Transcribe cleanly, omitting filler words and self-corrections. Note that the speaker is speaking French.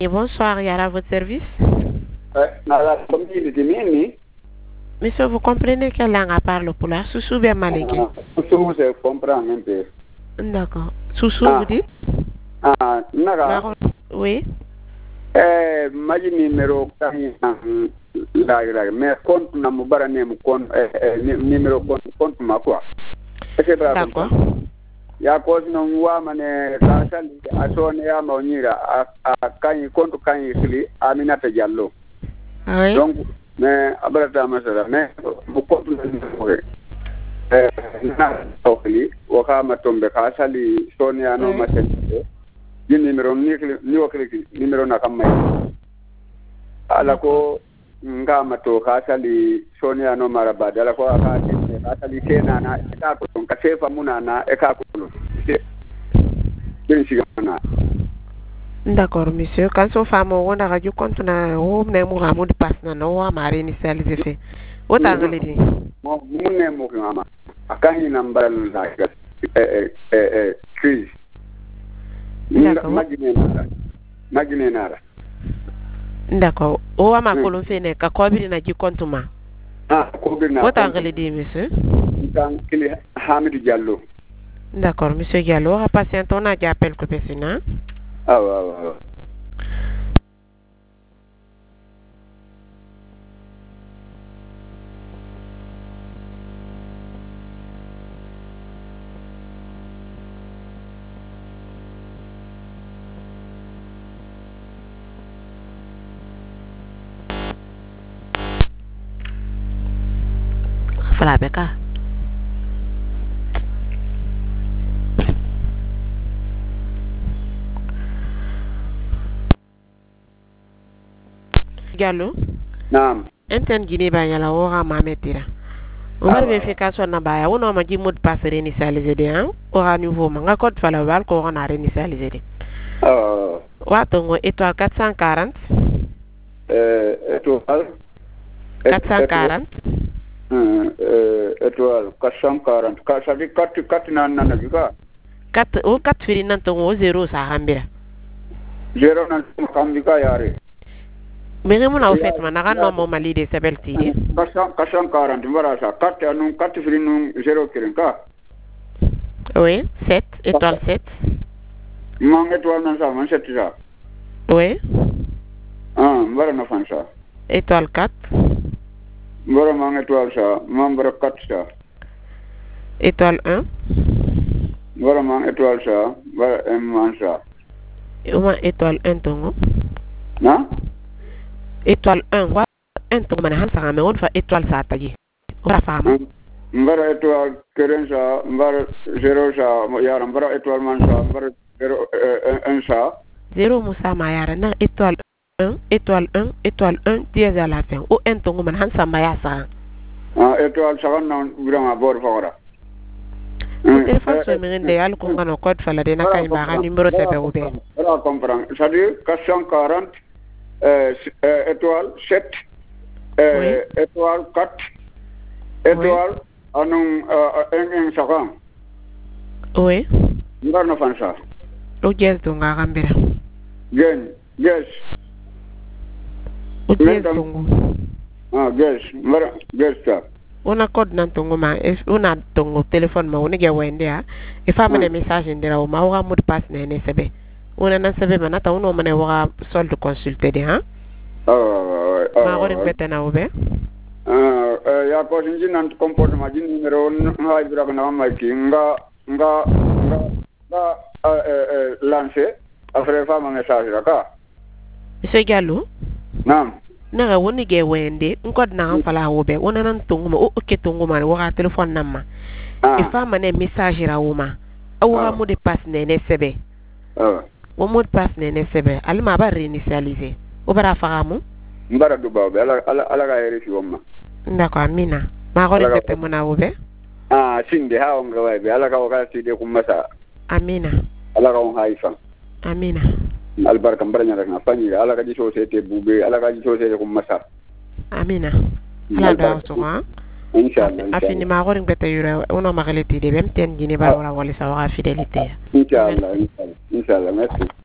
Et bonsoir, Yara, à votre service. Monsieur, vous comprenez quelle langue parle pour là? Soussou bien maliki. Soussou, je comprends un peu. D'accord. Soussou, vous dites? Naga. Oui. Maji numéro mais compte na mubara ne compte numéro compte ma quoi. D'accord. Ya cause no wa mane kasal asone ya maunira a kan compte kan yili Aminata Diallo. Oui. Donc mais abrata masala mais bu compte na tokli wa kama tombe kasali Sonia no masala. Numéro ni wakili numéro na kama ala ko ngama to kasali Sonia no marabada ala ko kasali tena na ka ko ka sefa munana e ka ko D'accord, monsieur. Quand son femme on a radio compte na o ne mo ramu de passe na no wa mari initialiser fait. O ta ngale di. Mo ne mo ngama akani namba la crise. D'accord. O wa ma kolon fe ne ka ko bi na ji compte ma. Ko bi na. O ta ngale di monsieur. Tan kili Hamidou Diallo. D'accord, monsieur Diallo, a patiente on a déjà appel que persona. Ah ouais. Fala beka. Diallo. Naam. Enten Guinée ba nyala wo ha mametira. O war vérification na baya wono ma ji mot passe réinitialiser de hein. O ha nouveau ma nga code fala wal ko on a réinitialiser de. Wato étoile 440. Étoile 440. Étoile 440. Ça dit 4 nan bika. 4 o 4 firi nan to 0 sa hambira. 0 nan kambika yare. Mais mon au fait man na no mo mali de sebelti. 440 voilà ça. 4 anu 4 firi nu 0 kirinka. Oui, 7 étoile 7. Mang étoile nan ça, man 7 ça. Oui. Voilà na fan ça. Étoile 4. Voilà mang étoile ça, membre 4 ça. Étoile 1. Voilà mang étoile ça, voilà un man ça. Étoile 1 tongo. Na? Étoile 1 wa 1 tongo man hansa me on fa étoile ça taji. Ora fama. Mbara étoile 15 ça, mbara 0 ça, yara mbara étoile man ça, mbara 0 1 ça. 0 musa ma yara na étoile 1, étoile 1, étoile 1 dièse à la fin. O 1 tongo man hansa ma ya sa. Étoile ça na vraiment bord fora. Téléphone sur me de al ko ngano code fala de na kay ba numéro CP ou bien. Voilà comprendre. Ça dit 440 étoile 7 étoile 4 étoile anong 1 second. Oui. Ngano fan ça. O dièse do nga gambira. Yes. O dièse tongo. Yes ça. Ona code nan tongo ma ona tongo téléphone ma woni ge wende ha e fa mane message ndira o ma wa mot passe ne sebe ona nan sebe manata ono mane wa solde consulter de ha ma wori betena obe ya ko sinji nan comportement ji numéro ha ibra na ma ki nga lancer après fa ma message raka monsieur Diallo naam naga woni ge wende ngod na fala wobe wona nan tonguma o ke tonguma wa telephone namma e fa mane message rawuma awa mo de passe ne sebe wo mo de passe ne sebe alma ba réinitialiser o bara fagamu mbara du baw ala ga yeri fi womma ndako amina ma ko repete mona wobe sinde ha on ga wabe ala ga ka side kum masa amina ala ga on haifa amina albarka mbaranya rek na fani ala ga ji société bube ala ga ji société kum masa amina ala da so ha inshallah afini ma ko repete yura ono ma relati de bem ten gine ba wala wala sa wa fidélité inshallah merci